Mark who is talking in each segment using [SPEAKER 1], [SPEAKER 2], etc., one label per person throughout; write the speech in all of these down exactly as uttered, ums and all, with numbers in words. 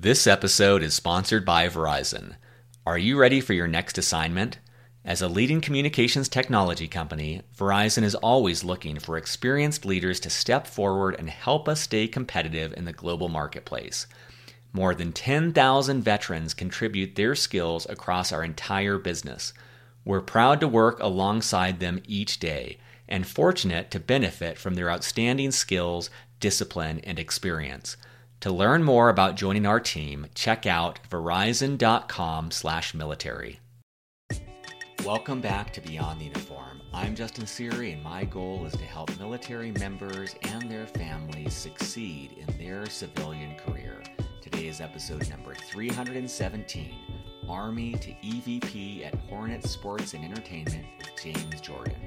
[SPEAKER 1] This episode is sponsored by Verizon. Are you ready for your next assignment? As a leading communications technology company, Verizon is always looking for experienced leaders to step forward and help us stay competitive in the global marketplace. More than ten thousand veterans contribute their skills across our entire business. We're proud to work alongside them each day and fortunate to benefit from their outstanding skills, discipline, and experience. To learn more about joining our team, check out verizon.com slash military. Welcome back to Beyond the Uniform. I'm Justin Seary, and my goal is to help military members and their families succeed in their civilian career. Today is episode number three hundred seventeen, Army to E V P at Hornet Sports and Entertainment with James Jordan.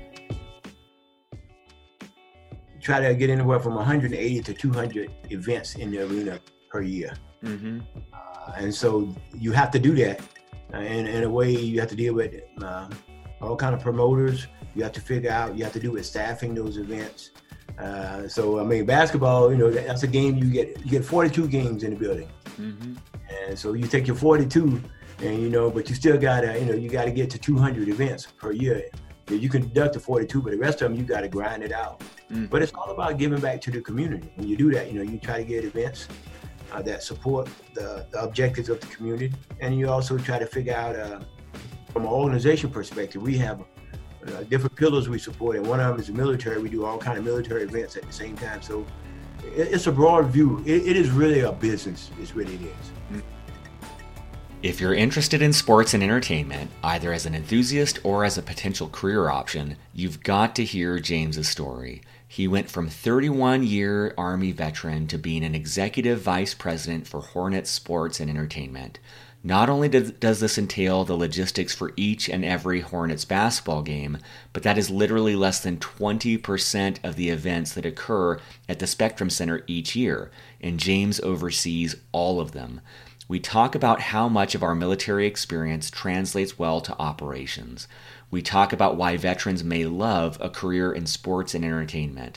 [SPEAKER 2] Try to get anywhere from one hundred eighty to two hundred events in the arena per year. Mm-hmm. Uh, and so you have to do that. Uh, in, in a way, you have to deal with uh, all kind of promoters. You have to figure out, you have to do with staffing those events. Uh, so, I mean, basketball, you know, that's a game you get, you get forty-two games in the building. Mm-hmm. And so you take your forty-two and, you know, but you still got to, you know, you got to get to two hundred events per year. You can deduct the forty-two, but the rest of them, you got to grind it out. Mm. But it's all about giving back to the community. When you do that, you know, you try to get events uh, that support the, the objectives of the community. And you also try to figure out, uh, from an organization perspective, we have uh, different pillars we support. And one of them is the military. We do all kinds of military events at the same time. So it, it's a broad view. It, it is really a business. It's really it is. Mm.
[SPEAKER 1] If you're interested in sports and entertainment, either as an enthusiast or as a potential career option, you've got to hear James's story. He went from thirty-one-year Army veteran to being an executive vice president for Hornet Sports and Entertainment. Not only does, does this entail the logistics for each and every Hornets basketball game, but that is literally less than twenty percent of the events that occur at the Spectrum Center each year, and James oversees all of them. We talk about how much of our military experience translates well to operations. We talk about why veterans may love a career in sports and entertainment.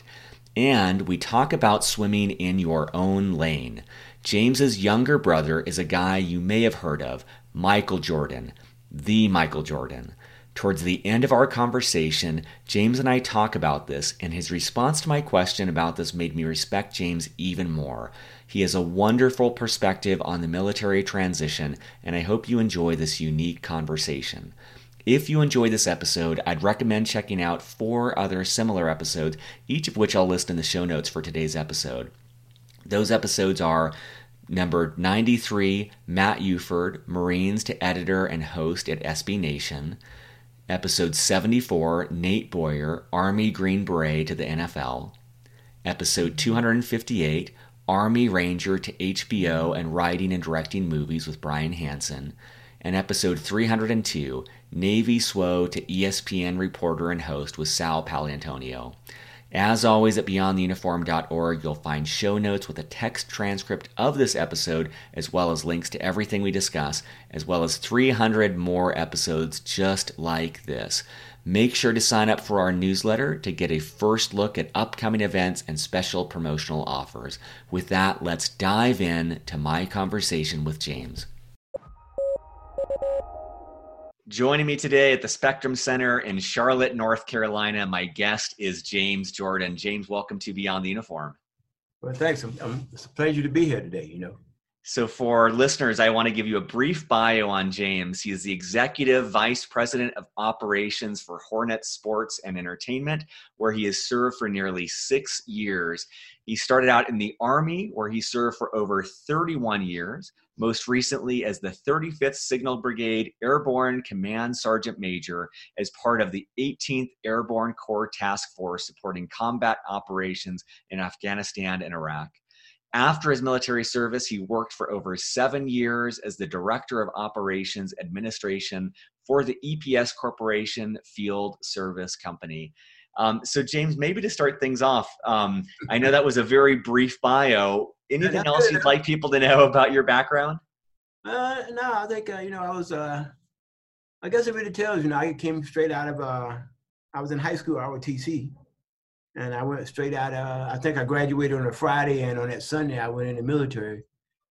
[SPEAKER 1] And we talk about swimming in your own lane. James's younger brother is a guy you may have heard of, Michael Jordan, the Michael Jordan. Towards the end of our conversation, James and I talk about this, and his response to my question about this made me respect James even more. He has a wonderful perspective on the military transition, and I hope you enjoy this unique conversation. If you enjoyed this episode, I'd recommend checking out four other similar episodes, each of which I'll list in the show notes for today's episode. Those episodes are number ninety-three, Matt Uford, Marines to editor and host at S B Nation. Episode seventy-four, Nate Boyer, Army Green Beret to the N F L. Episode two hundred fifty-eight, Army Ranger to H B O and writing and directing movies with Brian Hansen. And episode three hundred two, Navy S W O to E S P N reporter and host with Sal Paolantonio. As always, at beyond the uniform dot org, you'll find show notes with a text transcript of this episode, as well as links to everything we discuss, as well as three hundred more episodes just like this. Make sure to sign up for our newsletter to get a first look at upcoming events and special promotional offers. With that, let's dive in to my conversation with James. Joining me today at the Spectrum Center in Charlotte, North Carolina, my guest is James Jordan. James, welcome to Beyond the Uniform.
[SPEAKER 2] Well, thanks. I'm, I'm, it's a pleasure to be here today, you know.
[SPEAKER 1] So for listeners, I want to give you a brief bio on James. He is the Executive Vice President of Operations for Hornet Sports and Entertainment, where he has served for nearly six years. He started out in the Army, where he served for over thirty-one years, most recently as the thirty-fifth Signal Brigade Airborne Command Sergeant Major as part of the eighteenth Airborne Corps Task Force supporting combat operations in Afghanistan and Iraq. After his military service, he worked for over seven years as the Director of Operations Administration for the E P S Corporation Field Service Company. Um, so, James, maybe to start things off, um, I know that was a very brief bio. Anything else you'd like people to know about your background?
[SPEAKER 2] Uh, no, I think, uh, you know, I was, uh, I guess it really tells, you know, I came straight out of, uh, I was in high school, R O T C. And I went straight out, uh, I think I graduated on a Friday, and on that Sunday, I went in the military.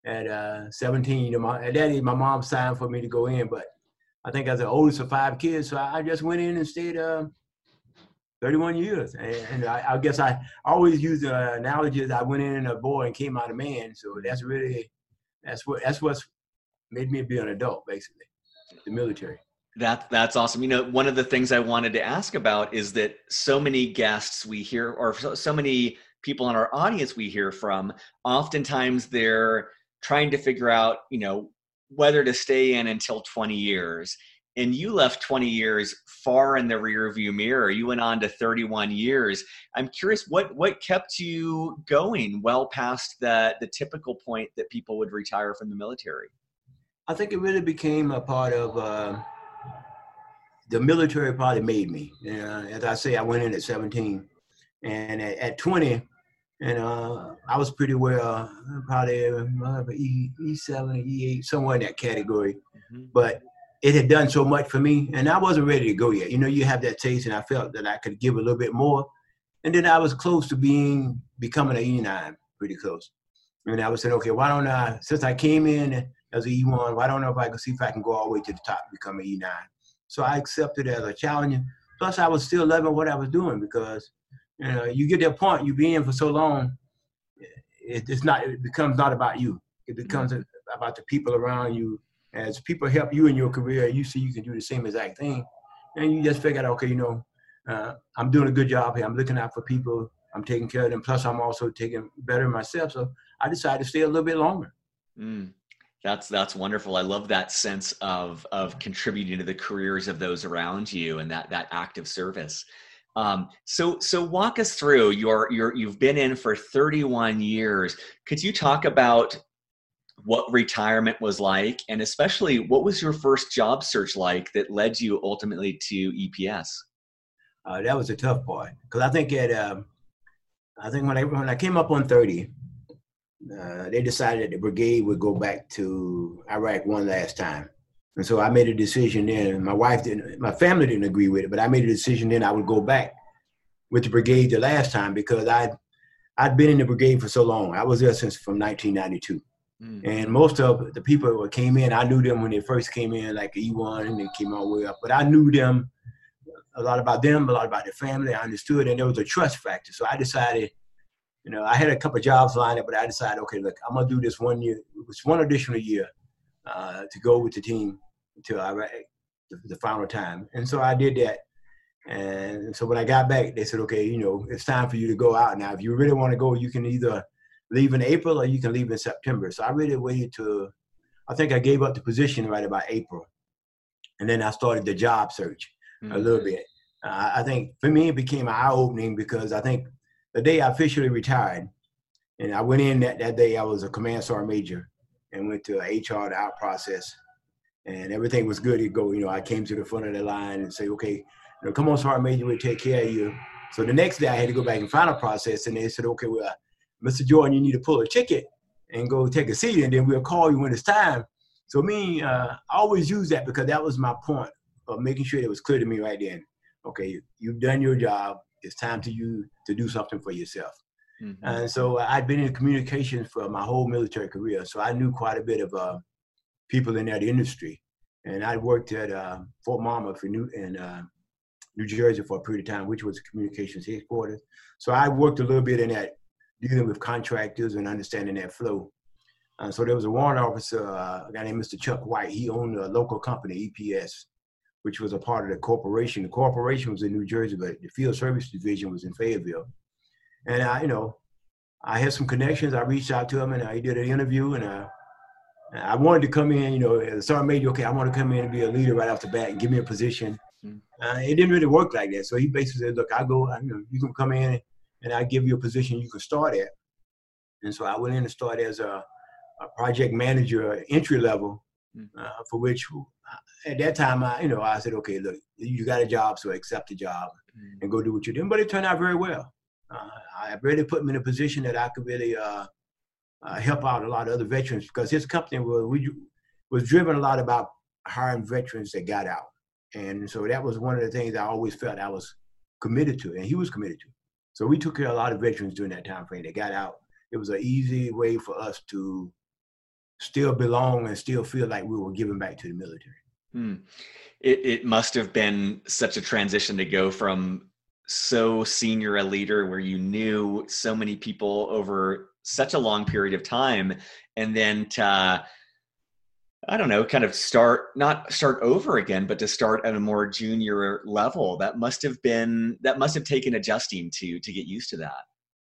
[SPEAKER 2] at uh, seventeen. You know, my, at that age, my mom signed for me to go in, but I think I was the oldest of five kids, so I just went in and stayed uh, thirty-one years. And, and I, I guess I always use the analogy that I went in a boy and came out a man. So that's really, that's what that's what's made me be an adult, basically, the military.
[SPEAKER 1] That, that's awesome. You know, one of the things I wanted to ask about is that so many guests we hear, or so, so many people in our audience we hear from, oftentimes they're trying to figure out, you know, whether to stay in until twenty years. And you left twenty years far in the rear view mirror. You went on to thirty-one years. I'm curious, what, what kept you going well past the, the typical point that people would retire from the military?
[SPEAKER 2] I think it really became a part of, uh, the military probably made me. Uh, as I say, I went in at seventeen, and at, at twenty, and uh, I was pretty well, probably uh, E, E7, E eight, somewhere in that category. Mm-hmm. But it had done so much for me, and I wasn't ready to go yet. You know, you have that taste, and I felt that I could give a little bit more. And then I was close to being, becoming an E nine, pretty close. And I was saying, okay, why don't I, since I came in as an E one, why don't I, if I can see if I can go all the way to the top, become an E nine. So I accepted it as a challenge. Plus, I was still loving what I was doing because, you know, you get to a point, you be in for so long, it, it's not, it becomes not about you. It becomes mm-hmm. about the people around you. As people help you in your career, you see you can do the same exact thing. And you just figure out, okay, you know, uh, I'm doing a good job here. I'm looking out for people. I'm taking care of them. Plus, I'm also taking better of myself. So I decided to stay a little bit longer.
[SPEAKER 1] Mm. That's that's wonderful. I love that sense of of contributing to the careers of those around you and that that active service. Um, so so walk us through your your you've been in for thirty-one years. Could you talk about what retirement was like, and especially what was your first job search like that led you ultimately to E P S?
[SPEAKER 2] Uh, that was a tough part because I think at um, I think when I when I came up on thirty. Uh, they decided that the brigade would go back to Iraq one last time. And so I made a decision then. My wife didn't, my family didn't agree with it, but I made a decision then I would go back with the brigade the last time because I'd, I'd been in the brigade for so long. I was there since from nineteen ninety-two. Mm-hmm. And most of the people who came in, I knew them when they first came in, like E one, and they came all the way up. But I knew them, a lot about them, a lot about their family. I understood, and there was a trust factor. So I decided, you know, I had a couple of jobs lined up, but I decided, okay, look, I'm going to do this one year, it's one additional year uh, to go with the team until Iraq, the, the final time. And so I did that. And so when I got back, they said, okay, you know, it's time for you to go out now. If you really want to go, you can either leave in April or you can leave in September. So I really waited to, I think I gave up the position right about April. And then I started the job search mm-hmm. a little bit. Uh, I think for me, it became eye-opening because I think the day I officially retired, and I went in that, that day, I was a command sergeant major and went to H R, the out process, and everything was good to go. You know, I came to the front of the line and say, okay, you know, come on, sergeant major, we'll take care of you. So the next day I had to go back and final process, and they said, okay, well, Mister Jordan, you need to pull a ticket and go take a seat, and then we'll call you when it's time. So me, uh, I always use that because that was my point of making sure it was clear to me right then. Okay, you've done your job. It's time to you to do something for yourself. Mm-hmm. And so I'd been in communications for my whole military career. So I knew quite a bit of uh, people in that industry. And I worked at uh, Fort Monmouth in, New, in uh, New Jersey for a period of time, which was communications headquarters. So I worked a little bit in that, dealing with contractors and understanding that flow. Uh, so there was a warrant officer, uh, a guy named Mister Chuck White. He owned a local company, E P S, which was a part of the corporation. The corporation was in New Jersey, but the field service division was in Fayetteville. And I, you know, I had some connections. I reached out to him and I did an interview, and uh, I wanted to come in, you know, as a sergeant major, okay, I want to come in and be a leader right off the bat and give me a position. Mm-hmm. Uh, it didn't really work like that. So he basically said, look, I'll go, I, you know, you can come in and I'll give you a position you can start at. And so I went in and started as a, a project manager, entry level, uh, for which at that time, I, you know, I said, okay, look, you got a job, so accept the job and go do what you're doing. But it turned out very well. Uh, I really put me in a position that I could really uh, uh, help out a lot of other veterans because his company was, we, was driven a lot about hiring veterans that got out. And so that was one of the things I always felt I was committed to, and he was committed to. So we took care of a lot of veterans during that time frame. They got out. It was an easy way for us to still belong and still feel like we were giving back to the military.
[SPEAKER 1] Hmm. It, it must have been such a transition to go from so senior a leader where you knew so many people over such a long period of time, and then to, I don't know, kind of start, not start over again, but to start at a more junior level. That must have been, that must have taken adjusting to, to get used to that.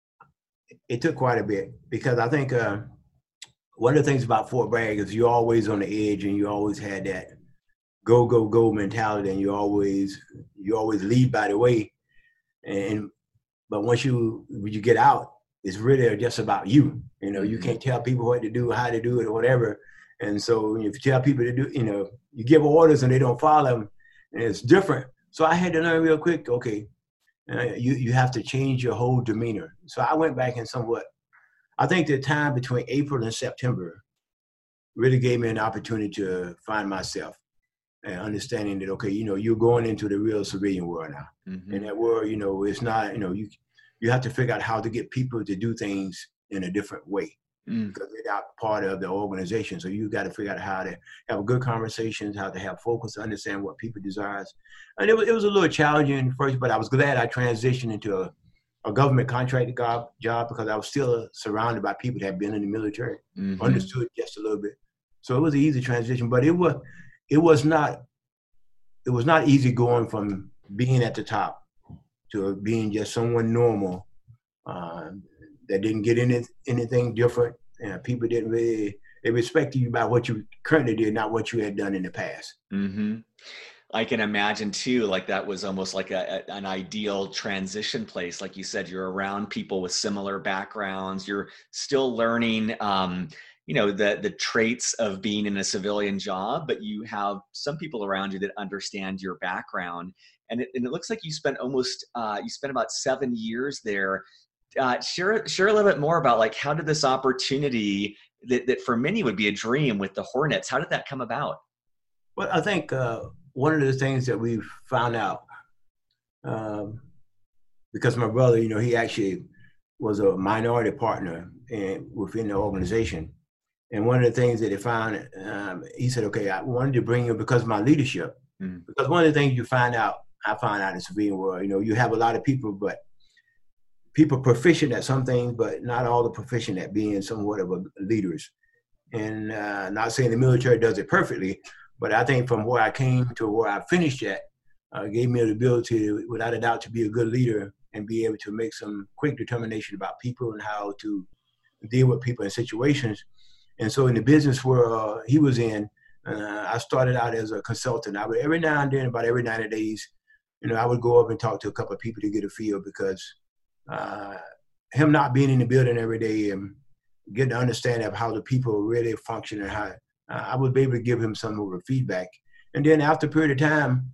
[SPEAKER 2] It took quite a bit, because I think uh, one of the things about Fort Bragg is you're always on the edge, and you always had that go, go, go mentality, and you always, you always lead by the way. And, but once you, when you get out, it's really just about you. You know, you can't tell people what to do, how to do it, or whatever. And so if you tell people to do, you know, you give orders and they don't follow them, and it's different. So I had to learn real quick, okay, uh, you, you have to change your whole demeanor. So I went back and somewhat, I think the time between April and September really gave me an opportunity to find myself. And understanding that, okay, you know, you're going into the real civilian world now. Mm-hmm. And that world, you know, it's not, you know, you you have to figure out how to get people to do things in a different way, mm. because they're not part of the organization. So you got to figure out how to have good conversations, how to have focus, understand what people desires. And it was, it was a little challenging first, but I was glad I transitioned into a, a government contracted job, job because I was still surrounded by people that had been in the military, mm-hmm. understood just a little bit. So it was an easy transition, but it was, It was not. It was not easy going from being at the top to being just someone normal uh, that didn't get any, anything different, and people didn't really. They respected you by what you currently did, not what you had done in the past.
[SPEAKER 1] Mm-hmm. I can imagine too. Like that was almost like a, a, an ideal transition place. Like you said, you're around people with similar backgrounds. You're still learning. Um, you know, the, the traits of being in a civilian job, but you have some people around you that understand your background. And it, and it looks like you spent almost, uh, you spent about seven years there. Uh, share, share a little bit more about like, how did this opportunity that, that for many would be a dream with the Hornets, how did that come about?
[SPEAKER 2] Well, I think uh, one of the things that we found out, um, because my brother, you know, he actually was a minority partner in, within the organization. And one of the things that they found, um, he said, okay, I wanted to bring you because of my leadership. Mm. Because one of the things you find out, I find out in the civilian world, you know, you have a lot of people, but people proficient at some things, but not all the proficient at being somewhat of a leaders. And uh, not saying the military does it perfectly, but I think from where I came to where I finished at, uh, gave me the ability, to, without a doubt, to be a good leader and be able to make some quick determination about people and how to deal with people in situations. And so in the business world uh, he was in, uh, I started out as a consultant. I would every now and then, about every ninety days, you know, I would go up and talk to a couple of people to get a feel, because uh, him not being in the building every day and getting to understand of how the people really function and how uh, I would be able to give him some of the feedback. And then after a period of time,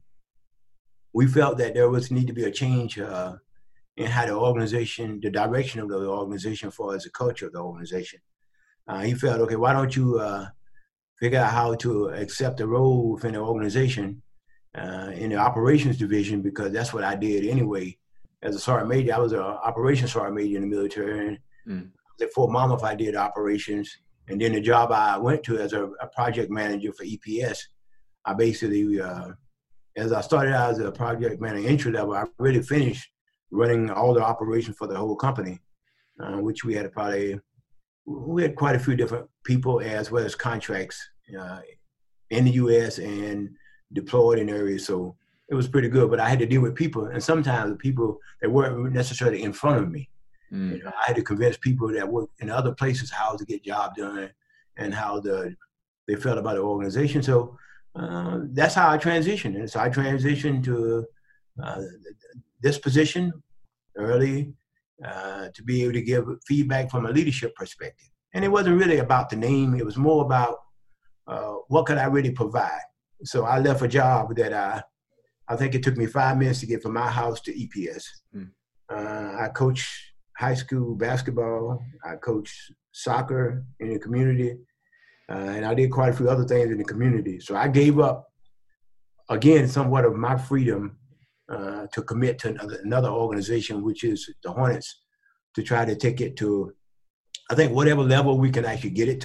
[SPEAKER 2] we felt that there was need to be a change uh, in how the organization, the direction of the organization, for as the culture of the organization. Uh, he felt, okay, why don't you uh, figure out how to accept a role within the organization uh, in the operations division, because that's what I did anyway. As a sergeant major, I was an operations sergeant major in the military. And mm. at Fort Monmouth, I did operations. And then the job I went to as a, a project manager for E P S, I basically, uh, as I started out as a project manager entry level, I really finished running all the operations for the whole company, uh, which we had probably, we had quite a few different people as well as contracts uh, in the U S and deployed in areas. So it was pretty good, but I had to deal with people, and sometimes the people that weren't necessarily in front of me. Mm. You know, I had to convince people that work in other places how to get job done and how the they felt about the organization. So uh, that's how I transitioned. And so I transitioned to uh, this position early uh, to be able to give feedback from a leadership perspective. And it wasn't really about the name. It was more about uh, what could I really provide. So I left a job that I, I think it took me five minutes to get from my house to E P S. Mm. Uh, I coached high school basketball. I coached soccer in the community. Uh, and I did quite a few other things in the community. So I gave up, again, somewhat of my freedom uh, to commit to another, another organization, which is the Hornets, to try to take it to, I think, whatever level we can actually get it to.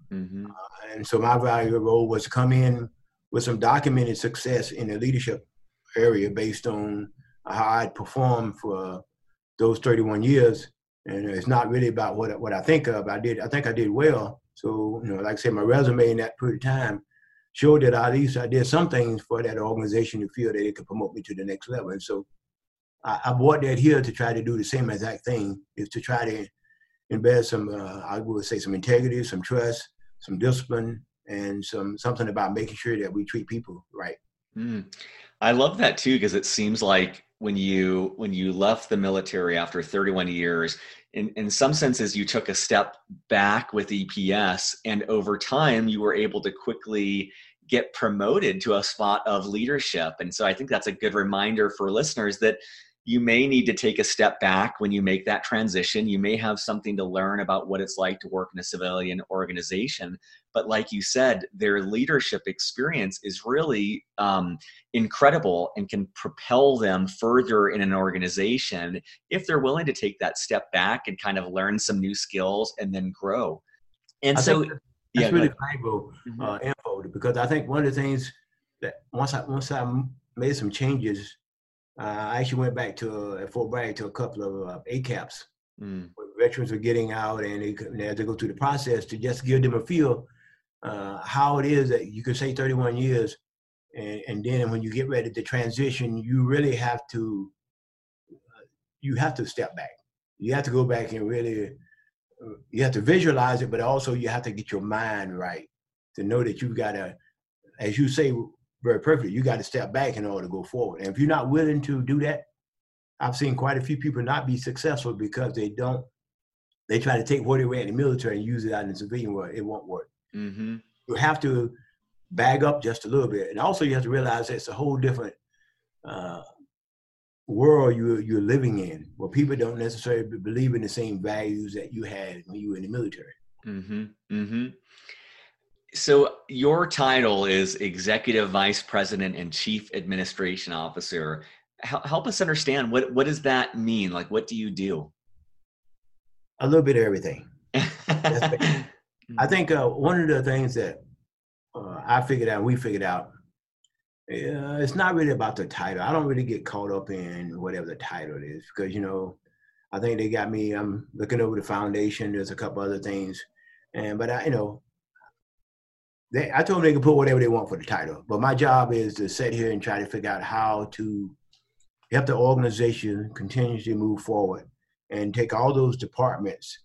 [SPEAKER 1] Mm-hmm.
[SPEAKER 2] Uh, and so my value role was to come in with some documented success in the leadership area based on how I'd performed for those thirty-one years. And it's not really about what what I think of. I did. I think I did well. So, you know, like I said, my resume in that period of time showed that at least I did some things for that organization to feel that it could promote me to the next level. And so I, I brought that here to try to do the same exact thing, is to try to embed some, uh, I would say, some integrity, some trust, some discipline, and some something about making sure that we treat people right.
[SPEAKER 1] Mm. I love that too, because it seems like when you when you left the military after thirty-one years, in, in some senses you took a step back with E P S, and over time you were able to quickly get promoted to a spot of leadership. And so I think that's a good reminder for listeners that you may need to take a step back when you make that transition. You may have something to learn about what it's like to work in a civilian organization. But like you said, their leadership experience is really um, incredible and can propel them further in an organization if they're willing to take that step back and kind of learn some new skills and then grow. And
[SPEAKER 2] I
[SPEAKER 1] so,
[SPEAKER 2] that's
[SPEAKER 1] yeah,
[SPEAKER 2] really valuable
[SPEAKER 1] mm-hmm.
[SPEAKER 2] uh, info, because I think one of the things that once I once I made some changes, Uh, I actually went back to uh, at Fort Bragg to a couple of uh, A CAPs
[SPEAKER 1] mm.
[SPEAKER 2] where veterans were getting out, and they, and they had to go through the process to just give them a feel uh, how it is that you could say thirty-one years, and, and then when you get ready to transition, you really have to uh, you have to step back. You have to go back and really uh, you have to visualize it, but also you have to get your mind right to know that you've got to, as you say very perfectly, you got to step back in order to go forward. And if you're not willing to do that, I've seen quite a few people not be successful because they don't, they try to take what they were in the military and use it out in the civilian world. It won't work.
[SPEAKER 1] Mm-hmm.
[SPEAKER 2] You have to bag up just a little bit. And also you have to realize that it's a whole different uh, world you, you're living in, where people don't necessarily believe in the same values that you had when you were in the military.
[SPEAKER 1] Mm-hmm. Mm-hmm. So your title is Executive Vice President and Chief Administration Officer. H- help us understand, what, what does that mean? Like, what do you do?
[SPEAKER 2] A little bit of everything. I think uh, one of the things that uh, I figured out, we figured out, uh, it's not really about the title. I don't really get caught up in whatever the title is, because, you know, I think they got me, I'm looking over the foundation. There's a couple other things. And, but I, you know, They, I told them they could put whatever they want for the title, but my job is to sit here and try to figure out how to help the organization continuously move forward and take all those departments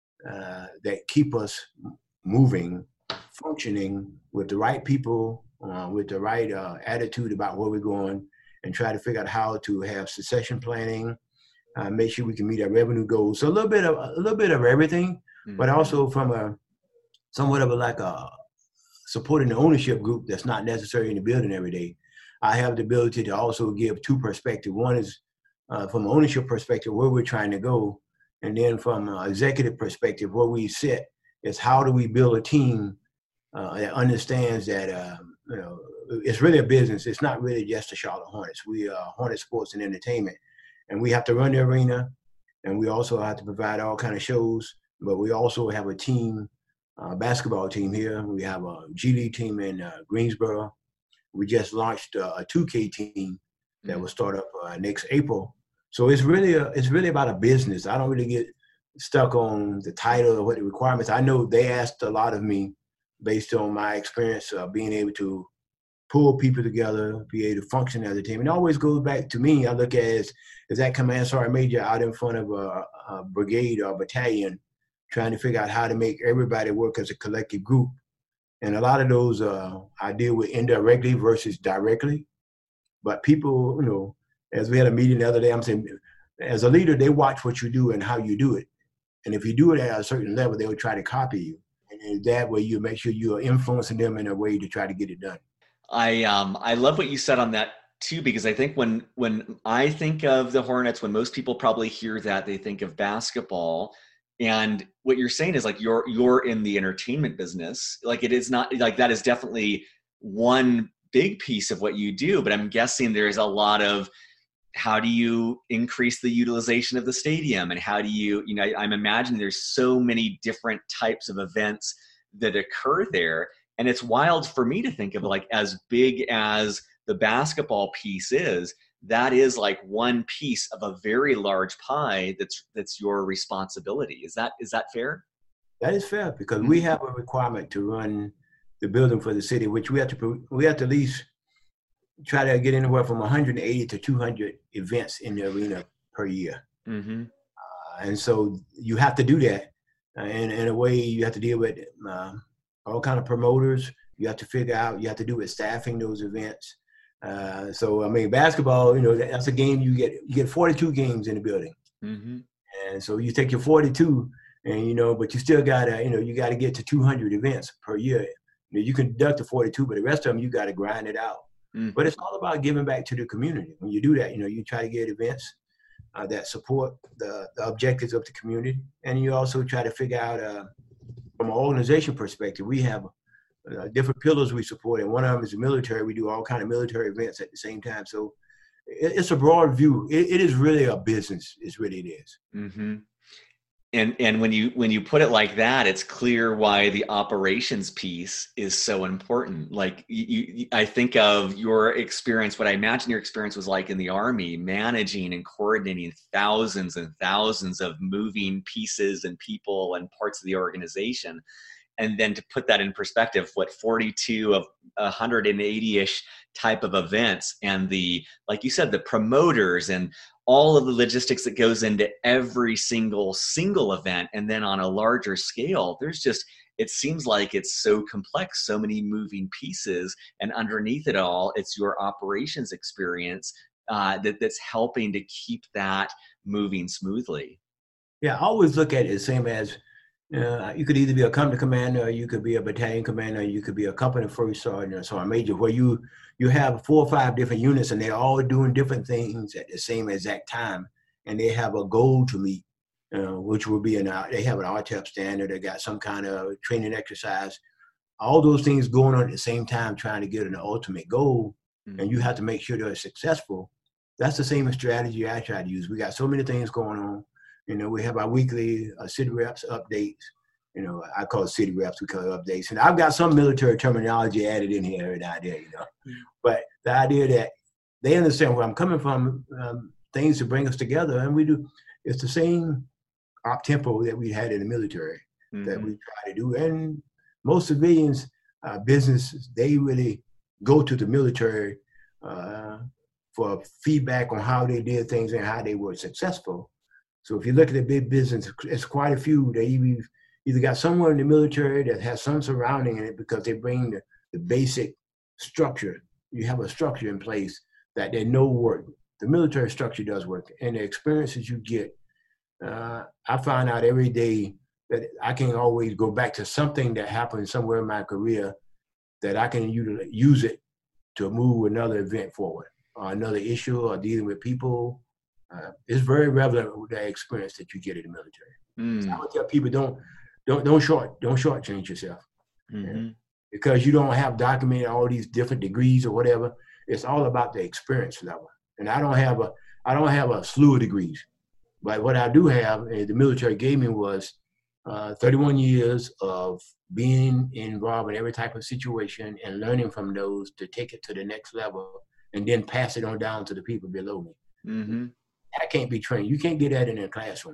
[SPEAKER 2] uh, that keep us moving, functioning with the right people, uh, with the right uh, attitude about where we're going, and try to figure out how to have succession planning, uh, make sure we can meet our revenue goals. So a little bit of a little bit of everything, mm-hmm. but also from a somewhat of a like a supporting the ownership group that's not necessarily in the building every day. I have the ability to also give two perspectives. One is uh, from an ownership perspective, where we're trying to go. And then from an executive perspective, where we sit is how do we build a team uh, that understands that, uh, you know, it's really a business. It's not really just the Charlotte Hornets. We are Hornet Sports and Entertainment. And we have to run the arena, and we also have to provide all kind of shows, but we also have a team Uh, basketball team here. We have a G League team in uh, Greensboro. We just launched uh, a two K team that mm-hmm. will start up uh, next April. So it's really a, it's really about a business. I don't really get stuck on the title or what the requirements. I know they asked a lot of me based on my experience of being able to pull people together, be able to function as a team. And it always goes back to me. I look at it as, as that command sergeant major out in front of a, a brigade or a battalion, trying to figure out how to make everybody work as a collective group. And a lot of those uh, I deal with indirectly versus directly. But people, you know, as we had a meeting the other day, I'm saying, as a leader, they watch what you do and how you do it. And if you do it at a certain level, they will try to copy you. And that way you make sure you are influencing them in a way to try to get it done.
[SPEAKER 1] I um I love what you said on that too, because I think when when I think of the Hornets, when most people probably hear that, they think of basketball. And what you're saying is like you're you're in the entertainment business. Like it is not like that is definitely one big piece of what you do. But I'm guessing there's a lot of how do you increase the utilization of the stadium, and how do you, you know, I'm imagining there's so many different types of events that occur there. And it's wild for me to think of, like, as big as the basketball piece is, that is like one piece of a very large pie that's that's your responsibility. Is that is that fair?
[SPEAKER 2] That is fair, because we have a requirement to run the building for the city, which we have to we have to at least try to get anywhere from one hundred eighty to two hundred events in the arena per year. Mm-hmm. Uh, and so you have to do that. Uh, and in a way, you have to deal with uh, all kind of promoters. You have to figure out, you have to do with staffing those events. Uh, so, I mean, basketball, you know, that's a game you get, you get forty-two games in the building. Mm-hmm. And so you take your forty-two and, you know, but you still got to, you know, you got to get to two hundred events per year. You know, you can deduct the forty-two, but the rest of them, you got to grind it out. Mm-hmm. But it's all about giving back to the community. When you do that, you know, you try to get events uh, that support the, the objectives of the community. And you also try to figure out, uh, from an organization perspective, we have uh, different pillars we support. And one of them is the military. We do all kind of military events at the same time. So it, it's a broad view. It, it is really a business. It's really, it is. Mm-hmm.
[SPEAKER 1] And and when you when you put it like that, it's clear why the operations piece is so important. Like you, you, I think of your experience, what I imagine your experience was like in the Army, managing and coordinating thousands and thousands of moving pieces and people and parts of the organization. And then to put that in perspective, what forty-two of one hundred eighty-ish type of events, and the, like you said, the promoters and all of the logistics that goes into every single single event. And then on a larger scale, there's just, it seems like it's so complex, so many moving pieces. And underneath it all, it's your operations experience uh, that, that's helping to keep that moving smoothly.
[SPEAKER 2] Yeah, I always look at it the same as, Uh, you could either be a company commander, or you could be a battalion commander, or you could be a company first sergeant, so a major, where you you have four or five different units, and they're all doing different things at the same exact time, and they have a goal to meet, uh, which will be an they have an R T E P standard. They got some kind of training exercise. All those things going on at the same time, trying to get an ultimate goal, mm-hmm. and you have to make sure they're successful. That's the same strategy I try to use. We got so many things going on. You know, we have our weekly uh, city reps updates. You know, I call it city reps, we call it updates. And I've got some military terminology added in here and out there, you know. Mm-hmm. But the idea that they understand where I'm coming from, um, things to bring us together. And we do, it's the same op tempo that we had in the military mm-hmm. that we try to do. And most civilians, uh, businesses, they really go to the military uh, for feedback on how they did things and how they were successful. So if you look at the big business, it's quite a few. They either, either got someone in the military that has some surrounding in it because they bring the, the basic structure. You have a structure in place that they know work. The military structure does work. And the experiences you get, uh, I find out every day that I can always go back to something that happened somewhere in my career that I can use it to move another event forward, or another issue, or dealing with people. Uh, it's very relevant with that experience that you get in the military. Mm. So I would tell people, don't don't don't short don't shortchange yourself, mm-hmm. yeah. because you don't have documented all these different degrees or whatever. It's all about the experience level. And I don't have a I don't have a slew of degrees, but what I do have, and the military gave me, was uh, thirty-one years of being involved in every type of situation and learning from those to take it to the next level, and then pass it on down to the people below me. Mm-hmm. That can't be trained. You can't get that in a classroom.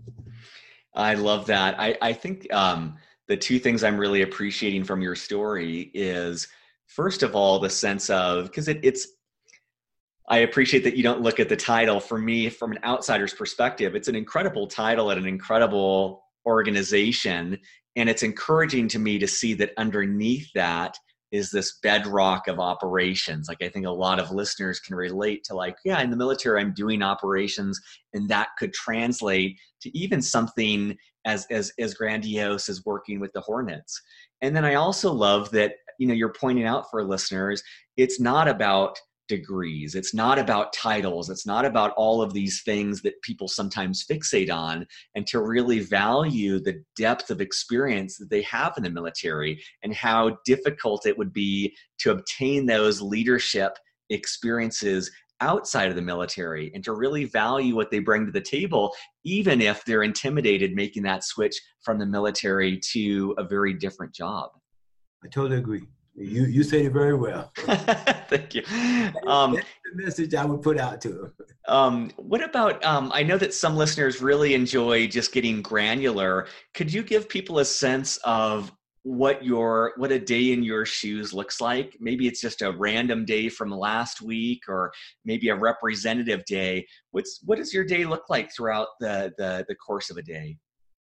[SPEAKER 1] I love that. I, I think um, the two things I'm really appreciating from your story is, first of all, the sense of, because it, it's, I appreciate that you don't look at the title. For me, from an outsider's perspective, it's an incredible title at an incredible organization. And it's encouraging to me to see that underneath that is this bedrock of operations. Like, I think a lot of listeners can relate to, like, yeah, in the military, I'm doing operations, and that could translate to even something as, as, as grandiose as working with the Hornets. And then I also love that, you know, you're pointing out for listeners, it's not about degrees. It's not about titles. It's not about all of these things that people sometimes fixate on, and to really value the depth of experience that they have in the military and how difficult it would be to obtain those leadership experiences outside of the military and to really value what they bring to the table, even if they're intimidated making that switch from the military to a very different job.
[SPEAKER 2] I totally agree. You you said it very well.
[SPEAKER 1] Thank you. Um,
[SPEAKER 2] That's the message I would put out to them.
[SPEAKER 1] Um, what about, um, I know that some listeners really enjoy just getting granular. Could you give people a sense of what your, what a day in your shoes looks like? Maybe it's just a random day from last week, or maybe a representative day. What's, what does your day look like throughout the, the, the course of a day?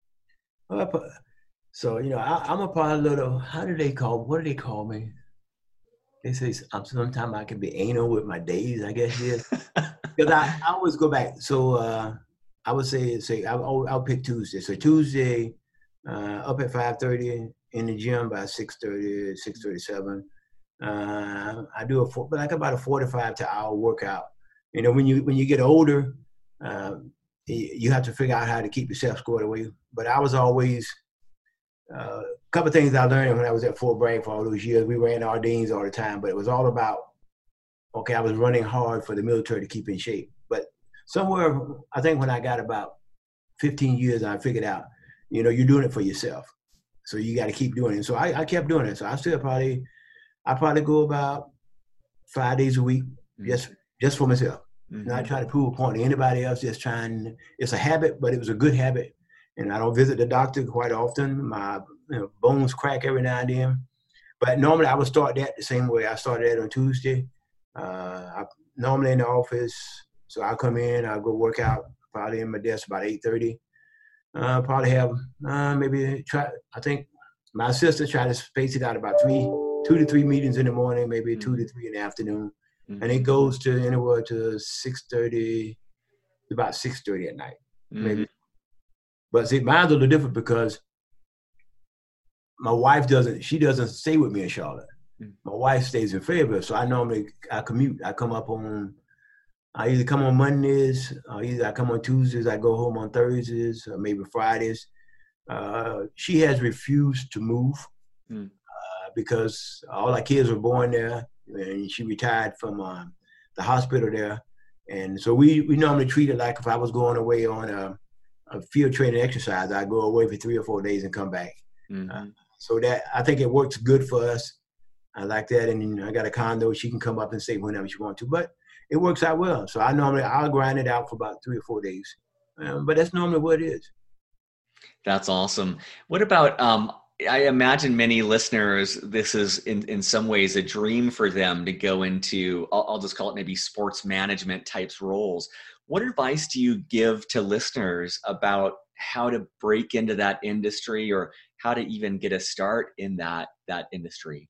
[SPEAKER 2] So, you know, I, I'm a part of a little, how do they call, what do they call me? They say sometimes I can be anal with my days, I guess it is. Because I, I always go back. So uh, I would say, say I'll, I'll pick Tuesday. So Tuesday, uh, up at five thirty, in the gym by six thirty, six thirty-seven. Uh, I do a, like about a forty-five to hour workout. You know, when you when you get older, uh, you have to figure out how to keep yourself squared away. But I was always, a uh, couple of things I learned when I was at Fort Bragg for all those years. We ran Ardennes all the time, but it was all about, okay, I was running hard for the military to keep in shape. But somewhere, I think when I got about fifteen years, I figured out, you know, you're doing it for yourself. So you got to keep doing it. So I, I kept doing it. So I still probably, I probably go about five days a week, mm-hmm. just just for myself. Mm-hmm. Not trying to prove a point to anybody else, just trying, it's a habit, but it was a good habit. And I don't visit the doctor quite often. My you know, bones crack every now and then. But normally I would start that the same way. I started that on Tuesday. Uh, I, normally in the office, so I come in, I go work out, probably in my desk about eight thirty. Uh, probably have uh, maybe try. I think my sister tried to space it out about three, two to three meetings in the morning, maybe mm-hmm. two to three in the afternoon, mm-hmm. and it goes to anywhere to six thirty, about six thirty at night, mm-hmm. maybe. But see, mine's a little different because my wife doesn't. She doesn't stay with me in Charlotte. Mm-hmm. My wife stays in Fayetteville, so I normally I commute. I come up on. I either come on Mondays, or either I come on Tuesdays, I go home on Thursdays, or maybe Fridays. Uh, she has refused to move mm. uh, because all our kids were born there, and she retired from uh, the hospital there. And so we, we normally treat it like if I was going away on a, a field training exercise, I go away for three or four days and come back. Mm-hmm. Uh, so that I think it works good for us. I like that. And I got a condo. She can come up and stay whenever she wants to. But it works out well. So I normally, I'll grind it out for about three or four days. Um, but that's normally what it is.
[SPEAKER 1] That's awesome. What about, um, I imagine many listeners, this is in, in some ways a dream for them to go into, I'll, I'll just call it maybe sports management types roles. What advice do you give to listeners about how to break into that industry or how to even get a start in that, that industry?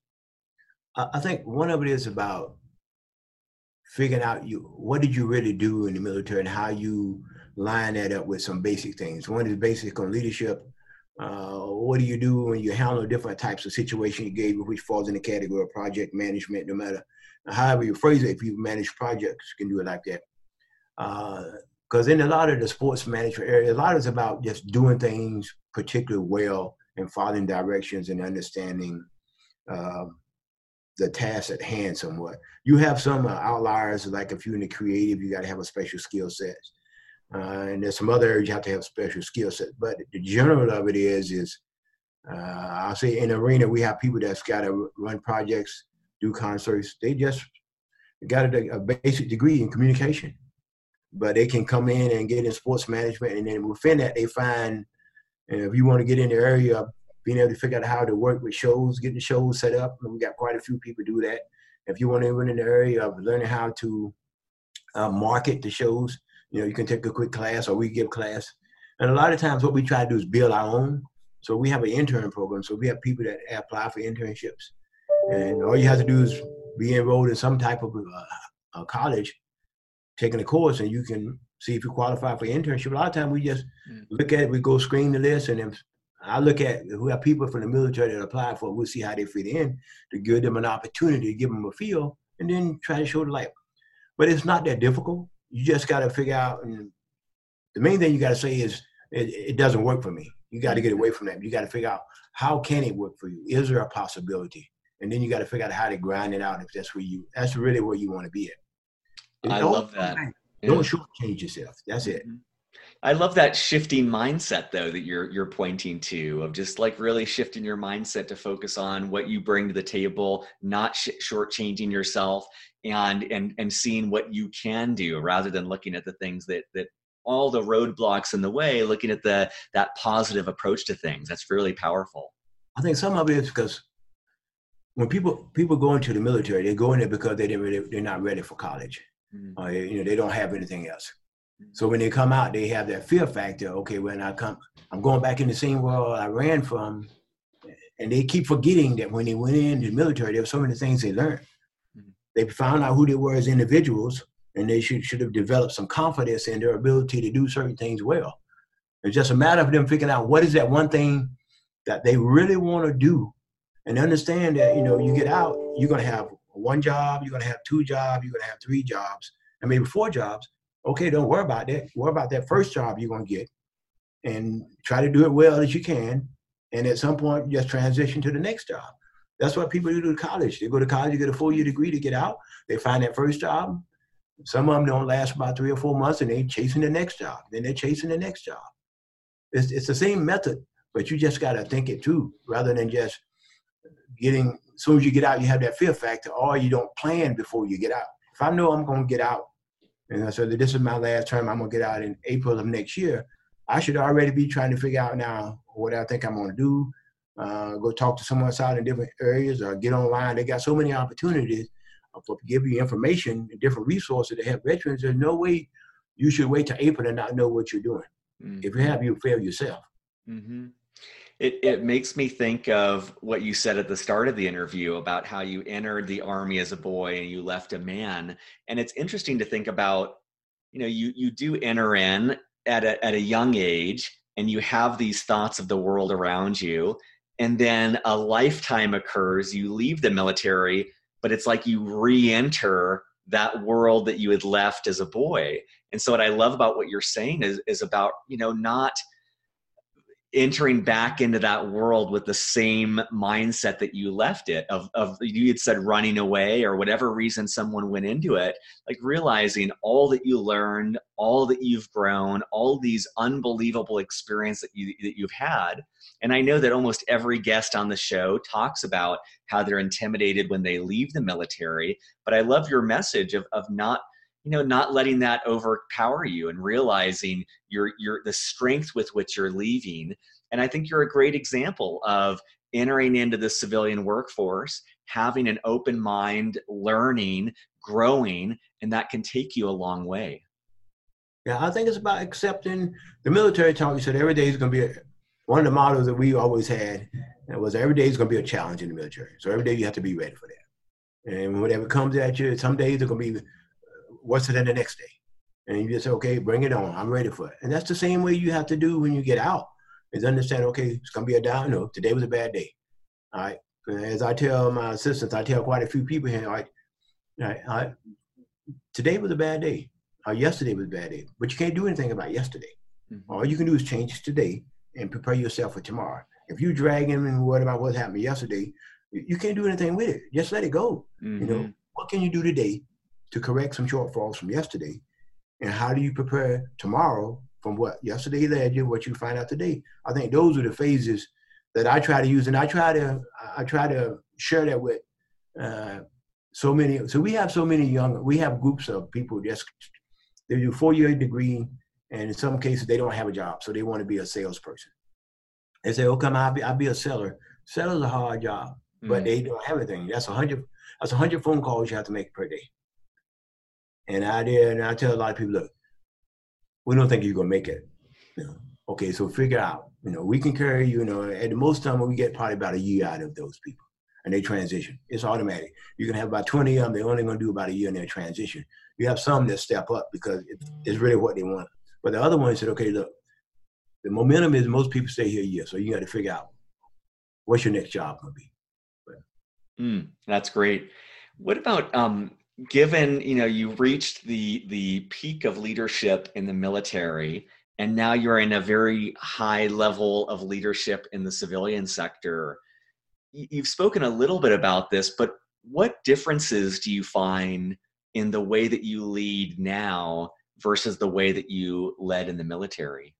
[SPEAKER 2] I think one of it is about figuring out you what did you really do in the military and how you line that up with some basic things. One is basic on leadership. Uh, what do you do when you handle different types of situations you gave, which falls in the category of project management, no matter however you phrase it. If you manage projects, you can do it like that. Because uh, in a lot of the sports management area, a lot is about just doing things particularly well and following directions and understanding uh, the task at hand somewhat. You have some uh, outliers, like if you're in the creative, you got to have a special skill set. Uh, and there's some other areas you have to have special skill set. But the general of it is, is uh, I'll say in the arena, we have people that's got to run projects, do concerts. They just got a, a basic degree in communication. But they can come in and get in sports management, and then within that, they find, and if you want to get in the area of being able to figure out how to work with shows, getting shows set up, and we got quite a few people do that. If you want to run in the area of learning how to uh, market the shows, you know, you can take a quick class, or we give class. And a lot of times what we try to do is build our own. So we have an intern program. So we have people that apply for internships. And all you have to do is be enrolled in some type of uh, a college, taking a course, and you can see if you qualify for internship. A lot of times we just mm. look at it, we go screen the list, and then I look at who have people from the military that apply for it. We'll see how they fit in to give them an opportunity, to give them a feel, and then try to show the light. But it's not that difficult. You just got to figure out, and the main thing you got to say is, it, it doesn't work for me. You got to get away from that. You got to figure out, how can it work for you? Is there a possibility? And then you got to figure out how to grind it out if that's where you, that's really where you want to be at.
[SPEAKER 1] I love that.
[SPEAKER 2] Don't shortchange yourself. That's it.
[SPEAKER 1] I love that shifting mindset, though, that you're you're pointing to, of just like really shifting your mindset to focus on what you bring to the table, not sh- shortchanging yourself, and and and seeing what you can do rather than looking at the things that that all the roadblocks in the way. Looking at the that positive approach to things. That's really powerful.
[SPEAKER 2] I think some of it is because when people people go into the military, they go in there because they didn't really, they're not ready for college. Mm-hmm. Uh, you know, they don't have anything else. So when they come out, they have that fear factor. Okay, when I come, I'm going back in the same world I ran from. And they keep forgetting that when they went into the military, there were so many things they learned. Mm-hmm. They found out who they were as individuals, and they should, should have developed some confidence in their ability to do certain things well. It's just a matter of them figuring out what is that one thing that they really want to do, and understand that, you know, you get out, you're going to have one job, you're going to have two jobs, you're going to have three jobs, and maybe four jobs. Okay, don't worry about that. Worry about that first job you're going to get and try to do it well as you can. And at some point, just transition to the next job. That's what people do to college. They go to college, they get a four-year degree to get out. They find that first job. Some of them don't last about three or four months, and they're chasing the next job. Then they're chasing the next job. It's, it's the same method, but you just got to think it through rather than just getting, as soon as you get out, you have that fear factor, or you don't plan before you get out. If I know I'm going to get out, and I said, this is my last term, I'm going to get out in April of next year, I should already be trying to figure out now what I think I'm going to do, uh, go talk to someone outside in different areas or get online. They got so many opportunities for give you information and different resources to help veterans. There's no way you should wait till April and not know what you're doing. Mm-hmm. If you have, you fail yourself.
[SPEAKER 1] Mm-hmm. It it makes me think of what you said at the start of the interview about how you entered the Army as a boy and you left a man. And it's interesting to think about, you know, you you do enter in at a at a young age and you have these thoughts of the world around you. And then a lifetime occurs, you leave the military, but it's like you re-enter that world that you had left as a boy. And so what I love about what you're saying is, is about, you know, not entering back into that world with the same mindset that you left it of, of you had said running away or whatever reason someone went into it, like realizing all that you learned, all that you've grown, all these unbelievable experiences that you, that you've had. And I know that almost every guest on the show talks about how they're intimidated when they leave the military, but I love your message of, of not, you know, not letting that overpower you and realizing your, your, the strength with which you're leaving. And I think you're a great example of entering into the civilian workforce, having an open mind, learning, growing, and that can take you a long way.
[SPEAKER 2] Yeah, I think it's about accepting the military talk. You said every day is going to be a, one of the models that we always had. It was every day is going to be a challenge in the military. So every day you have to be ready for that. And whatever comes at you, some days are going to be worse than the next day. And you just say, okay, bring it on. I'm ready for it. And that's the same way you have to do when you get out, is understand, okay, it's going to be a down. No, today was a bad day. All right. As I tell my assistants, I tell quite a few people here, all right, all right, all right, today was a bad day. Or yesterday was a bad day. But you can't do anything about yesterday. Mm-hmm. All you can do is change today and prepare yourself for tomorrow. If you drag him and worry about what happened yesterday, you can't do anything with it. Just let it go. Mm-hmm. You know, what can you do today to correct some shortfalls from yesterday? And how do you prepare tomorrow from what yesterday led you, what you find out today? I think those are the phases that I try to use. And I try to, I try to share that with uh, so many. So we have so many young, we have groups of people just, they do four-year degree, and in some cases they don't have a job. So they want to be a salesperson. They say, oh, come on, I'll be, I'll be a seller. Seller's a hard job, mm-hmm. but they don't have anything. That's a hundred, that's a hundred phone calls you have to make per day. And I did, and I tell a lot of people, look, we don't think you're gonna make it. You know, okay, so figure out. You know, we can carry you. You know, at the most time we get probably about a year out of those people, and they transition. It's automatic. You can have about twenty of them. They're only gonna do about a year in their transition. You have some that step up because it, it's really what they want. But the other one said, okay, look, the momentum is most people stay here a year, so you got to figure out what's your next job gonna be. But,
[SPEAKER 1] mm, that's great. What about um? Given, you know, you reached the the peak of leadership in the military, and now you're in a very high level of leadership in the civilian sector. You've spoken a little bit about this, but what differences do you find in the way that you lead now versus the way that you led in the military?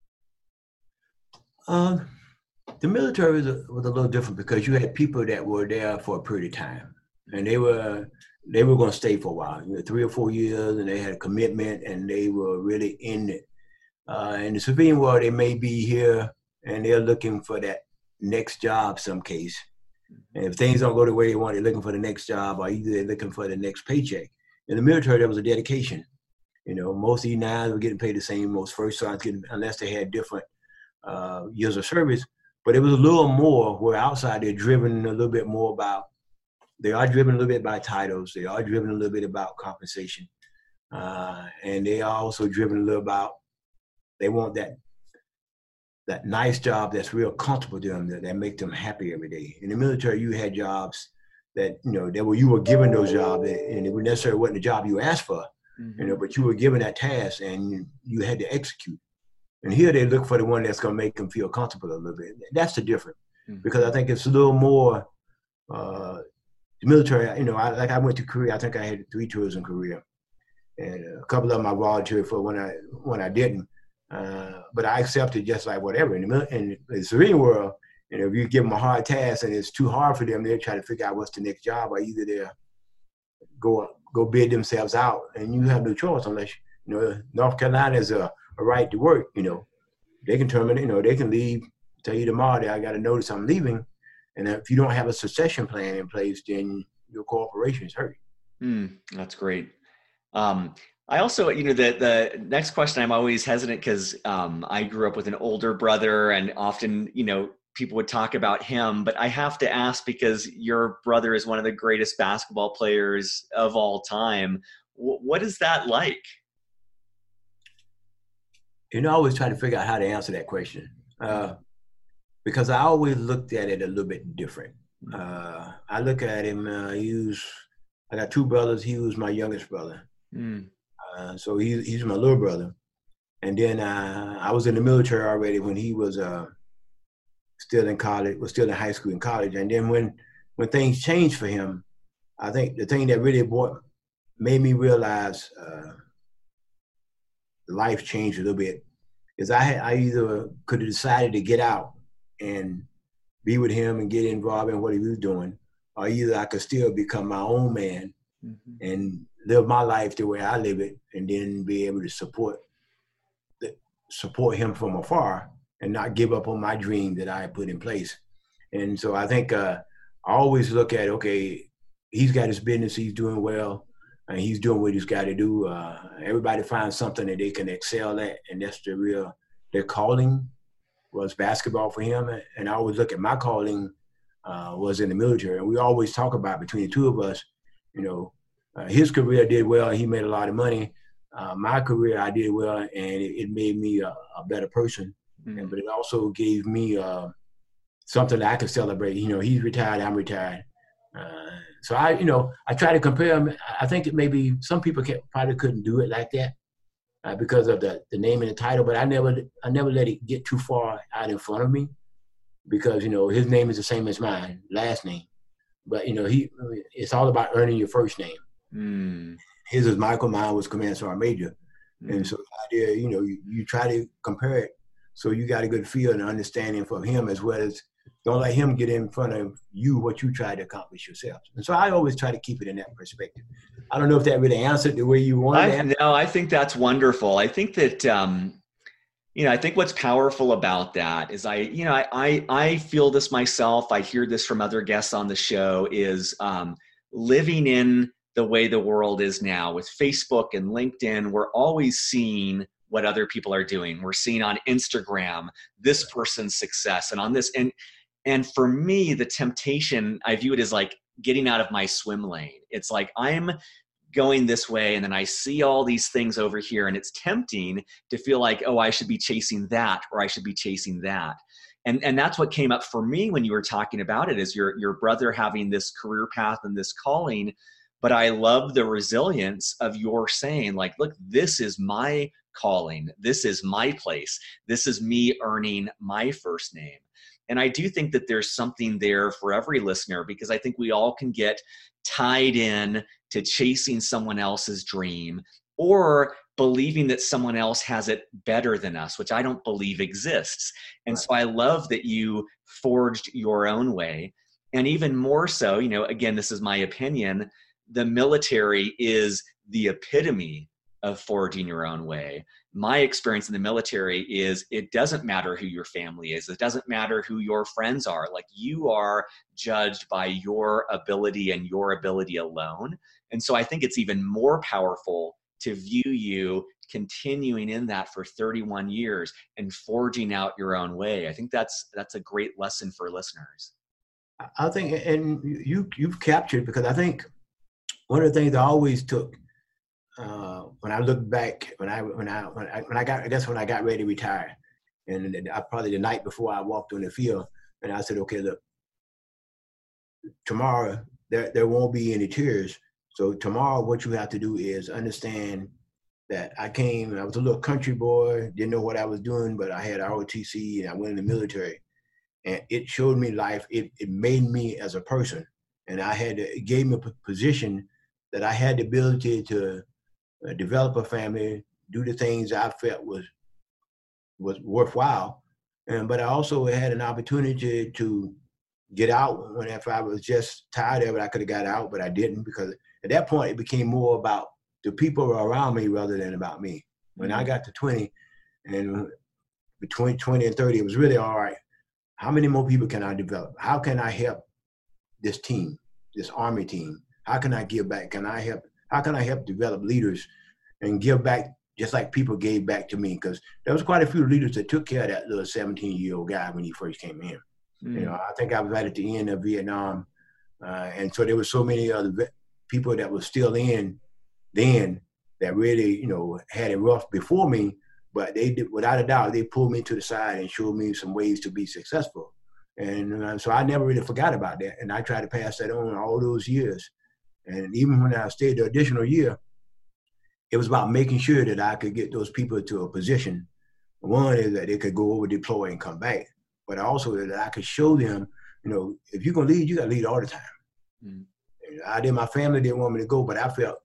[SPEAKER 2] Um, the military was a, was a little different because you had people that were there for a period of time, and they were they were going to stay for a while, you know, three or four years, and they had a commitment, and they were really in it. Uh, in the civilian world, they may be here, and they're looking for that next job some case. And if things don't go the way they want, they're looking for the next job, or either they're looking for the next paycheck. In the military, there was a dedication. You know, most E nines were getting paid the same, most first sergeants getting, unless they had different uh, years of service. But it was a little more where outside they're driven a little bit more about, they are driven a little bit by titles. They are driven a little bit about compensation. Uh, and they are also driven a little about, they want that that nice job that's real comfortable to them, that, that make them happy every day. In the military, you had jobs that, you know, that were, you were given those jobs, and it necessarily wasn't the job you asked for, mm-hmm. you know, but you were given that task and you, you had to execute. And here they look for the one that's going to make them feel comfortable a little bit. That's the difference, mm-hmm. because I think it's a little more, uh, the military, you know, I, like I went to Korea, I think I had three tours in Korea. And a couple of them I volunteered for when I when I didn't. Uh, but I accepted just like whatever. In the, in the civilian world, you know, if you give them a hard task and it's too hard for them, they'll try to figure out what's the next job, or either they'll go go bid themselves out, and you have no choice unless, you know, North Carolina is a, a right to work. You know, they can terminate, you know, they can leave, tell you tomorrow that I got a notice I'm leaving, and if you don't have a succession plan in place, then your corporation is hurt.
[SPEAKER 1] Mm, that's great. Um, I also, you know, the, the next question, I'm always hesitant because um, I grew up with an older brother, and often, you know, people would talk about him, but I have to ask because your brother is one of the greatest basketball players of all time. W- what is that like?
[SPEAKER 2] You know, I always try to figure out how to answer that question uh, because I always looked at it a little bit different. Uh, I look at him, uh, he was, I got two brothers, he was my youngest brother. Mm. Uh, so he, he's my little brother. And then uh, I was in the military already when he was uh, still in college, was still in high school and college. And then when, when things changed for him, I think the thing that really brought, made me realize uh, life changed a little bit is I, had, I either could have decided to get out and be with him and get involved in what he was doing, or either I could still become my own man mm-hmm. and live my life the way I live it, and then be able to support the, support him from afar and not give up on my dream that I put in place. And so I think uh, I always look at, okay, he's got his business, he's doing well, and he's doing what he's got to do. Uh, everybody finds something that they can excel at, and that's the real, their calling was basketball for him. And I always look at my calling uh, was in the military. And we always talk about between the two of us, you know, Uh, his career did well, and he made a lot of money. Uh, my career, I did well, and it, it made me a, a better person. Mm-hmm. And, but it also gave me uh, something that I could celebrate. You know, he's retired, I'm retired. Uh, so I, you know, I try to compare him. I think it maybe some people can't, probably couldn't do it like that uh, because of the, the name and the title. But I never, I never let it get too far out in front of me because, you know, his name is the same as mine, last name. But, you know, he, it's all about earning your first name. Mm. His is Michael, mine was Command Sergeant Major. Mm. And so the idea, you know, you, you try to compare it so you got a good feel and understanding from him, as well as don't let him get in front of you what you try to accomplish yourself. And so I always try to keep it in that perspective. I don't know if that really answered the way you wanted
[SPEAKER 1] it. No, I think that's wonderful. I think that, um, you know, I think what's powerful about that is I, you know, I, I, I feel this myself. I hear this from other guests on the show is um, living in the way the world is now with Facebook and LinkedIn. We're always seeing what other people are doing. We're seeing on Instagram, this person's success and on this. And, and for me, the temptation, I view it as like getting out of my swim lane. It's like I'm going this way and then I see all these things over here, and it's tempting to feel like, oh, I should be chasing that, or I should be chasing that. And, and that's what came up for me when you were talking about it, is your, your brother having this career path and this calling. But I love the resilience of your saying, like, look, this is my calling. This is my place. This is me earning my first name. And I do think that there's something there for every listener, because I think we all can get tied in to chasing someone else's dream or believing that someone else has it better than us, which I don't believe exists. And so I love that you forged your own way. And even more so, you know, again, this is my opinion, the military is the epitome of forging your own way. My experience in the military is it doesn't matter who your family is. It doesn't matter who your friends are. Like, you are judged by your ability and your ability alone. And so I think it's even more powerful to view you continuing in that for thirty-one years and forging out your own way. I think that's that's a great lesson for listeners.
[SPEAKER 2] I think, and you you've captured, because I think one of the things I always took uh, when I look back, when I when I when I when I got I guess when I got ready to retire, and I probably the night before I walked on the field, and I said, okay, look, tomorrow there there won't be any tears. So tomorrow, what you have to do is understand that I came, I was a little country boy, didn't know what I was doing, but I had R O T C and I went in the military, and it showed me life. It it made me as a person, and I had to, it gave me a position that I had the ability to uh, develop a family, do the things I felt was was worthwhile, and but I also had an opportunity to get out when if I was just tired of it, I could have got out, but I didn't, because at that point it became more about the people around me rather than about me. When I got to twenty, and between twenty and thirty, it was really all right. How many more people can I develop? How can I help this team, this Army team? How can I give back? Can I help? How can I help develop leaders and give back just like people gave back to me? Because there was quite a few leaders that took care of that little seventeen-year-old guy when he first came in. Mm. You know, I think I was right at the end of Vietnam, uh, and so there were so many other ve- people that were still in then that really, you know, had it rough before me. But they did, without a doubt, they pulled me to the side and showed me some ways to be successful. And uh, so I never really forgot about that. And I tried to pass that on all those years. And even when I stayed the additional year, it was about making sure that I could get those people to a position. One is that they could go over, deploy, and come back. But also that I could show them, you know, if you're going to lead, you got to lead all the time. Mm. I did, my family didn't want me to go, but I felt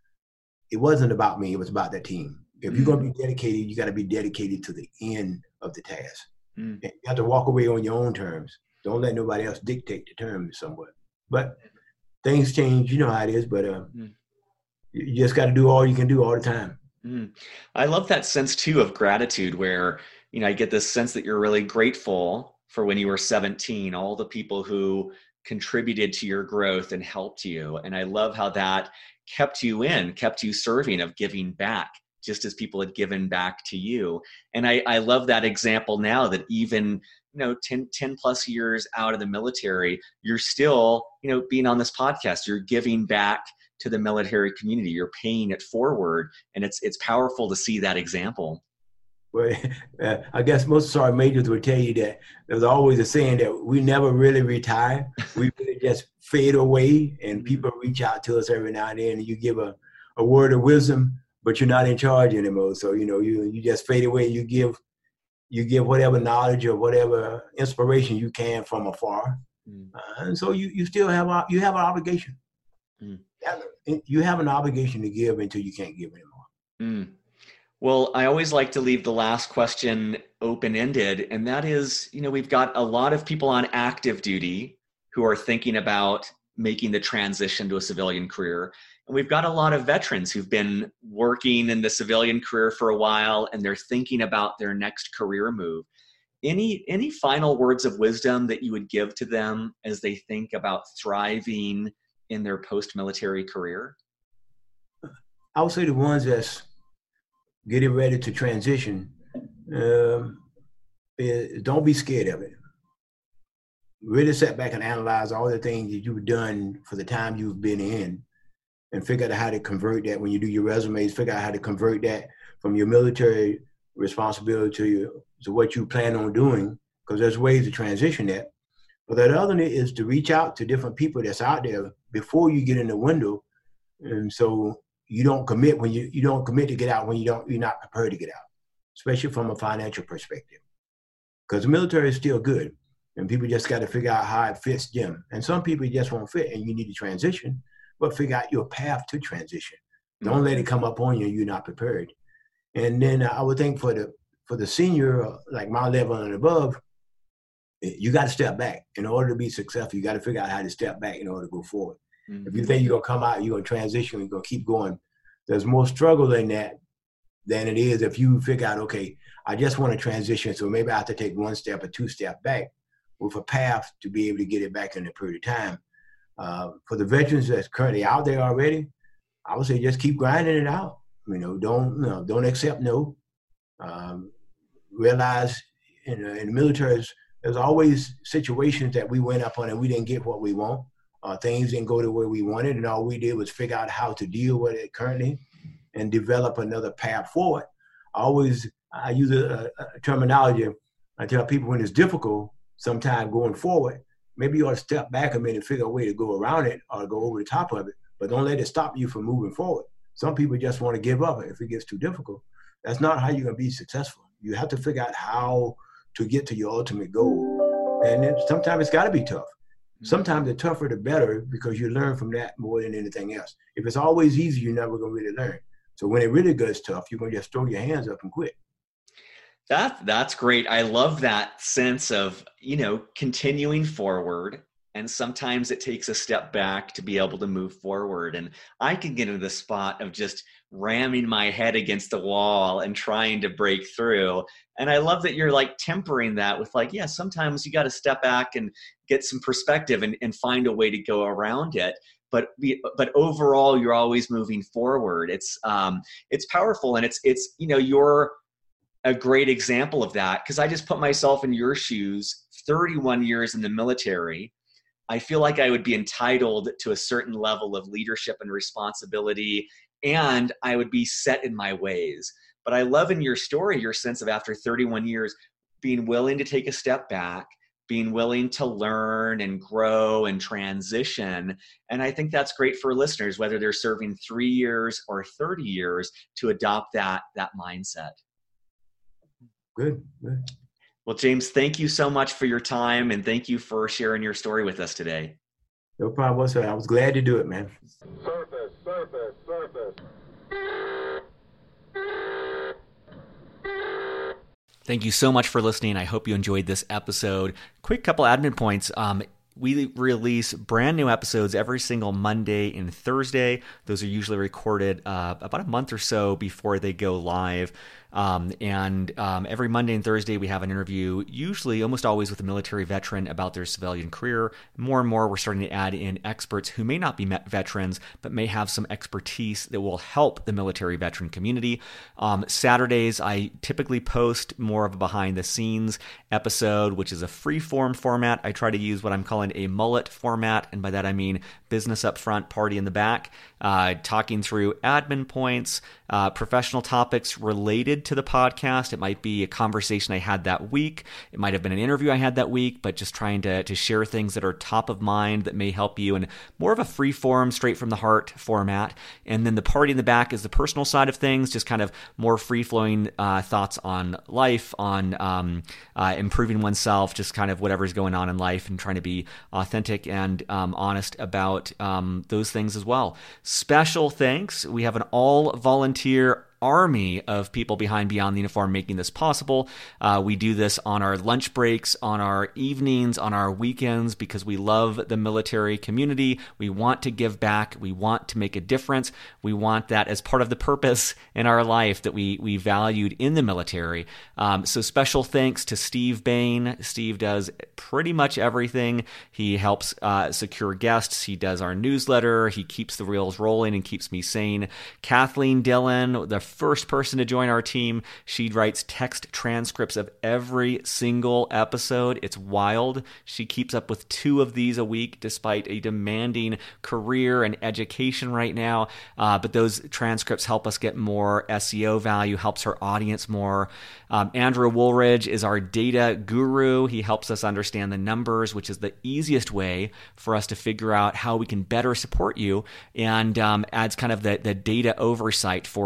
[SPEAKER 2] it wasn't about me. It was about that team. If mm. you're going to be dedicated, you got to be dedicated to the end of the task. Mm. You have to walk away on your own terms. Don't let nobody else dictate the terms somewhat. But things change. You know how it is. But uh, mm. you just got to do all you can do all the time.
[SPEAKER 1] Mm. I love that sense, too, of gratitude where, you know, I get this sense that you're really grateful for when you were seventeen, all the people who contributed to your growth and helped you. And I love how that kept you in, kept you serving, of giving back, just as people had given back to you. And I, I love that example now that even, you know, ten, ten plus years out of the military, you're still, you know, being on this podcast, you're giving back to the military community, you're paying it forward. And it's, it's powerful to see that example.
[SPEAKER 2] Well, uh, I guess most sergeant majors would tell you that there's always a saying that we never really retire. We really just fade away, and people reach out to us every now and then, and you give a, a word of wisdom, but you're not in charge anymore. So, you know, you you just fade away. You give you give whatever knowledge or whatever inspiration you can from afar. Mm. Uh, and so you, you still have a, you have an obligation. Mm. You have an obligation to give until you can't give anymore.
[SPEAKER 1] Mm. Well, I always like to leave the last question open-ended, and that is, you know, we've got a lot of people on active duty who are thinking about making the transition to a civilian career. And we've got a lot of veterans who've been working in the civilian career for a while, and they're thinking about their next career move. Any, any final words of wisdom that you would give to them as they think about thriving in their post-military career?
[SPEAKER 2] I would say the ones that's getting ready to transition, um, is don't be scared of it. Really sit back and analyze all the things that you've done for the time you've been in, and figure out how to convert that when you do your resumes, figure out how to convert that from your military responsibility to, your, to what you plan on doing, because there's ways to transition that. But the other is to reach out to different people that's out there before you get in the window. And so you don't commit when you, you don't commit to get out when you don't, you're not prepared to get out, especially from a financial perspective, because the military is still good. And people just got to figure out how it fits them. And some people just won't fit, and you need to transition, but figure out your path to transition. Don't mm-hmm. let it come up on you and you're not prepared. And then I would think for the for the senior, like my level and above, you got to step back. In order to be successful, you got to figure out how to step back in order to go forward. Mm-hmm. If you think you're going to come out, you're going to transition, you're going to keep going, there's more struggle in that than it is if you figure out, okay, I just want to transition, so maybe I have to take one step or two steps back with a path to be able to get it back in a period of time. Uh, for the veterans that's currently out there already, I would say just keep grinding it out. You know, don't you know, don't accept no. Um, realize in, uh, in the military, there's always situations that we went up on and we didn't get what we want. Uh, things didn't go the way we wanted, and all we did was figure out how to deal with it currently and develop another path forward. I always, I use a, a terminology. I tell people when it's difficult, sometime going forward, maybe you ought to step back a minute and figure a way to go around it or go over the top of it, but don't let it stop you from moving forward. Some people just want to give up if it gets too difficult. That's not how you're going to be successful. You have to figure out how to get to your ultimate goal. And it, sometimes it's got to be tough. Sometimes the tougher the better, because you learn from that more than anything else. If it's always easy, you're never going to really learn. So when it really gets tough, you're going to just throw your hands up and quit.
[SPEAKER 1] That, that's great. I love that sense of, you know, continuing forward. And sometimes it takes a step back to be able to move forward. And I can get into the spot of just ramming my head against the wall and trying to break through. And I love that you're like tempering that with like, yeah, sometimes you got to step back and get some perspective and, and find a way to go around it. But but overall, you're always moving forward. It's um it's powerful, and it's it's you know you're a great example of that, because I just put myself in your shoes. thirty-one years in the military. I feel like I would be entitled to a certain level of leadership and responsibility, and I would be set in my ways. But I love in your story your sense of after thirty-one years being willing to take a step back, being willing to learn and grow and transition. And I think that's great for listeners, whether they're serving three years or thirty years, to adopt that, that mindset.
[SPEAKER 2] Good, good.
[SPEAKER 1] Well, James, thank you so much for your time, and thank you for sharing your story with us today.
[SPEAKER 2] No problem whatsoever. I was glad to do it, man.
[SPEAKER 3] Surface, surface, surface.
[SPEAKER 1] Thank you so much for listening. I hope you enjoyed this episode. Quick couple admin points. Um, we release brand new episodes every single Monday and Thursday. Those are usually recorded uh, about a month or so before they go live. Um, and um, every Monday and Thursday, we have an interview, usually almost always with a military veteran about their civilian career. More and more, we're starting to add in experts who may not be veterans, but may have some expertise that will help the military veteran community. Um, Saturdays, I typically post more of a behind-the-scenes episode, which is a free-form format. I try to use what I'm calling a mullet format, and by that I mean business up front, party in the back, uh, talking through admin points, uh, professional topics related to the podcast. It might be a conversation I had that week. It might have been an interview I had that week, but just trying to, to share things that are top of mind that may help you in more of a free form, straight from the heart format. And then the party in the back is the personal side of things, just kind of more free-flowing uh, thoughts on life, on um, uh, improving oneself, just kind of whatever's going on in life, and trying to be authentic and um, honest about um, those things as well. Special thanks. We have an all-volunteer army of people behind Beyond the Uniform making this possible. Uh, we do this on our lunch breaks, on our evenings, on our weekends, because we love the military community. We want to give back. We want to make a difference. We want that as part of the purpose in our life that we we valued in the military. Um, so special thanks to Steve Bain. Steve does pretty much everything. He helps uh, secure guests. He does our newsletter. He keeps the reels rolling and keeps me sane. Kathleen Dillon, the first person to join our team. She writes text transcripts of every single episode. It's wild. She keeps up with two of these a week despite a demanding career and education right now. Uh, but those transcripts help us get more S E O value, helps her audience more. Um, Andrew Woolridge is our data guru. He helps us understand the numbers, which is the easiest way for us to figure out how we can better support you, and um, adds kind of the, the data oversight for that.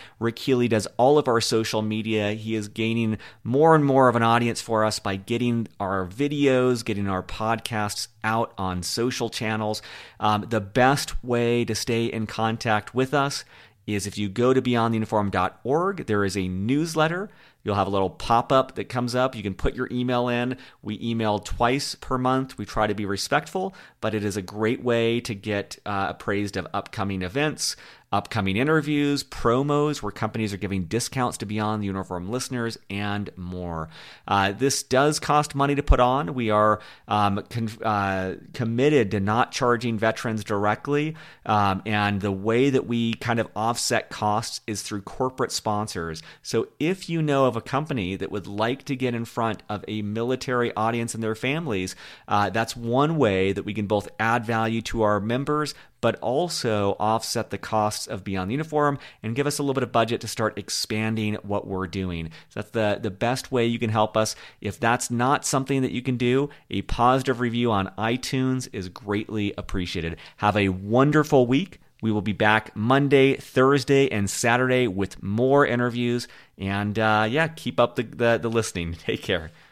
[SPEAKER 1] Rick Healy does all of our social media. He is gaining more and more of an audience for us by getting our videos, getting our podcasts out on social channels. Um, the best way to stay in contact with us is if you go to beyond the uniform dot org, there is a newsletter. You'll have a little pop-up that comes up. You can put your email in. We email twice per month. We try to be respectful, but it is a great way to get uh, appraised of upcoming events, upcoming interviews, promos where companies are giving discounts to Beyond the Uniform listeners, and more. Uh, this does cost money to put on. We are um, con- uh, committed to not charging veterans directly, um, and the way that we kind of offset costs is through corporate sponsors. So if you know of a company that would like to get in front of a military audience and their families, uh, that's one way that we can both add value to our members, but also offset the costs of Beyond the Uniform and give us a little bit of budget to start expanding what we're doing. So that's the, the best way you can help us. If that's not something that you can do, a positive review on iTunes is greatly appreciated. Have a wonderful week. We will be back Monday, Thursday, and Saturday with more interviews. And uh, yeah, keep up the, the, the listening. Take care.